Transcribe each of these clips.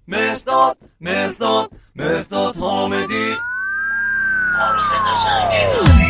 مهرداد حامدی عروس قشنگی داری.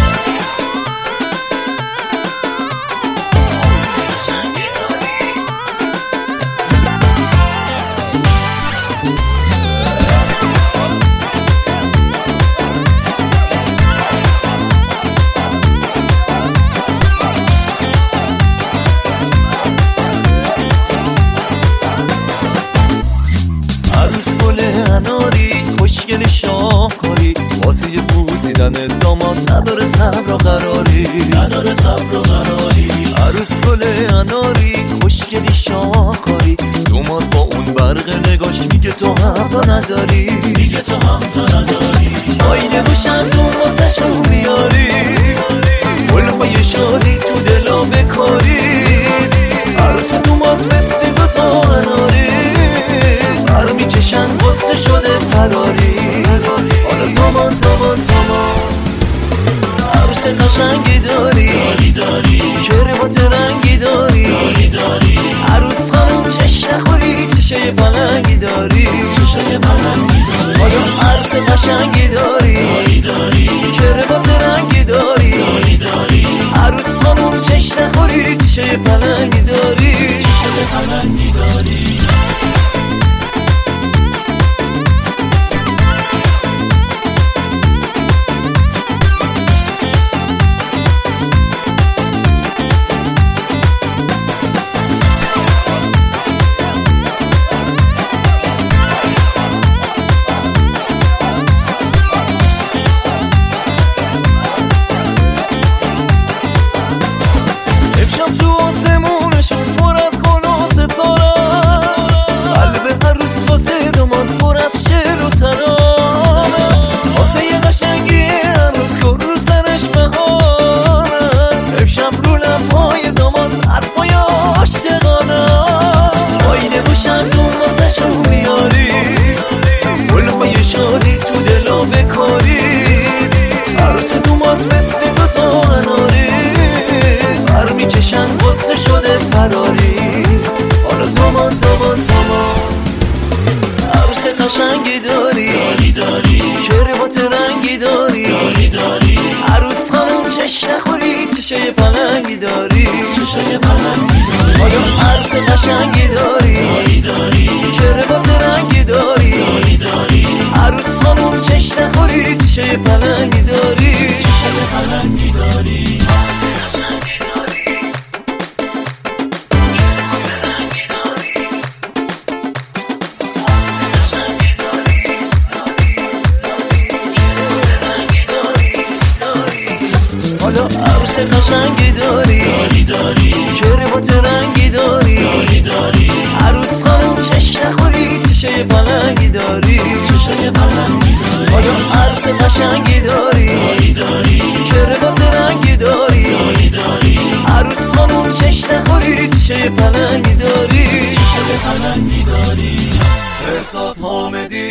اناری خوشگل شاهکاری واسه بوسیدن داماد نداره صبر و قراری عروس گل اناری خوشگلی شاهکاری داماد با اون برق نگاش میگه تو هم نداری آینه گوشم تو واسه شو میاری گلهای شادی تو دلا بکارید عروس داماد مثل دو تا قناری پر میکشن غصه شده فراری حالا تامان عروس قشنگی داری کربات رنگی داری عروس خانم چش نخوری چشه پلنگی داری حالا عروس قشنگی داری کربات رنگی داری عروس خانم چش نخوری چشه پلنگی داری شادی تو دلا بکارید عروس دومات مثل دو تا قناری پر میکشن غصه شده فراری حالا تامان عروس قشنگی داری کربات رنگی داری عروس خانم چش نخوری چشه پلنگی داری حالا عروس قشنگی داری کربات رنگی داری عروس خانم چش نخوری چشه پلنگی داری حالا عروس قشنگی داری کربات رنگی داری عروس خانم چش نخوری چشه پلنگی داری حالا عروس قشنگی داری کربات رنگی داری عروس خانم چش نخوری چشه پلنگی داری مهرداد حامدی